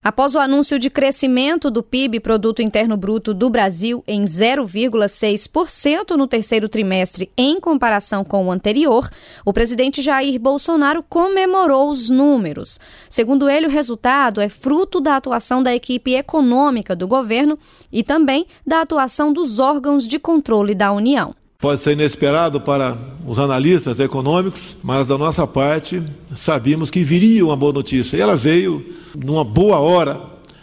Após o anúncio de crescimento do PIB, Produto Interno Bruto do Brasil, em 0,6% no terceiro trimestre em comparação com o anterior, o presidente Jair Bolsonaro comemorou os números. Segundo ele, o resultado é fruto da atuação da equipe econômica do governo e também da atuação dos órgãos de controle da União. Pode ser inesperado para os analistas econômicos, mas da nossa parte sabíamos que viria uma boa notícia. E ela veio numa boa hora.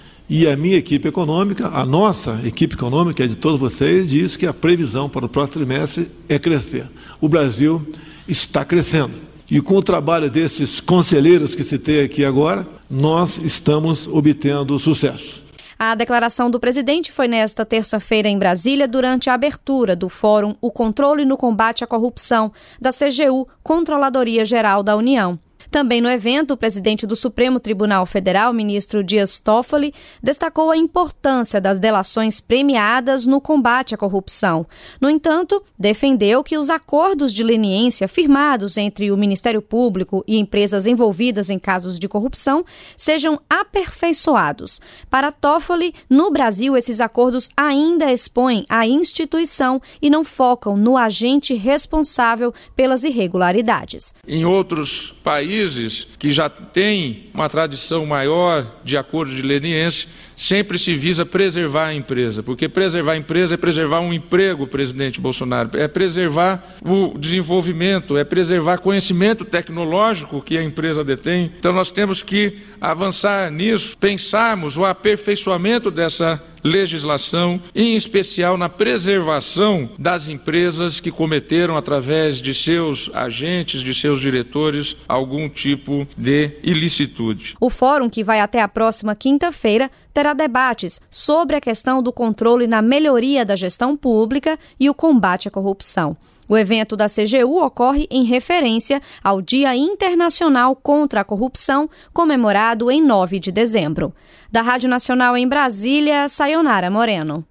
E a minha equipe econômica, a nossa equipe econômica, de todos vocês, diz que a previsão para o próximo trimestre é crescer. O Brasil está crescendo. E com o trabalho desses conselheiros que citei aqui agora, nós estamos obtendo sucesso. A declaração do presidente foi nesta terça-feira em Brasília, durante a abertura do Fórum O Controle no Combate à Corrupção, da CGU, Controladoria Geral da União. Também no evento, o presidente do Supremo Tribunal Federal, ministro Dias Toffoli, destacou a importância das delações premiadas no combate à corrupção. No entanto, defendeu que os acordos de leniência firmados entre o Ministério Público e empresas envolvidas em casos de corrupção sejam aperfeiçoados. Para Toffoli, no Brasil, esses acordos ainda expõem a instituição e não focam no agente responsável pelas irregularidades. Em outros países que já têm uma tradição maior de acordo de leniência, sempre se visa preservar a empresa, porque preservar a empresa é preservar um emprego, presidente Bolsonaro, é preservar o desenvolvimento, é preservar conhecimento tecnológico que a empresa detém. Então nós temos que avançar nisso, pensarmos o aperfeiçoamento dessa legislação, em especial na preservação das empresas que cometeram, através de seus agentes, de seus diretores, algum tipo de ilicitude. O fórum, que vai até a próxima quinta-feira, terá debates sobre a questão do controle na melhoria da gestão pública e o combate à corrupção. O evento da CGU ocorre em referência ao Dia Internacional contra a Corrupção, comemorado em 9 de dezembro. Da Rádio Nacional em Brasília, Sayonara Moreno.